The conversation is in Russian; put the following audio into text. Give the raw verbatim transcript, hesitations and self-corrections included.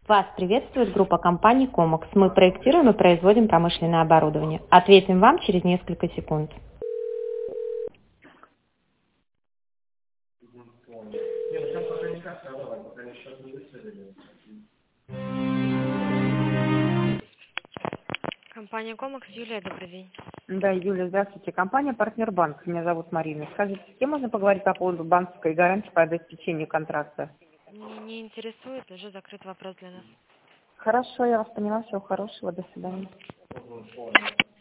Вас приветствует группа компаний Комакс. Мы проектируем и производим промышленное оборудование. Ответим вам через несколько секунд. Компания Комакс, Юлия, добрый день. Да, Юля, здравствуйте. Компания «Партнер Банк». Меня зовут Марина. Скажите, с кем можно поговорить по поводу банковской гарантии по обеспечению контракта? Не, не интересует, уже закрыт вопрос для нас. Хорошо, я вас поняла. Всего хорошего. До свидания.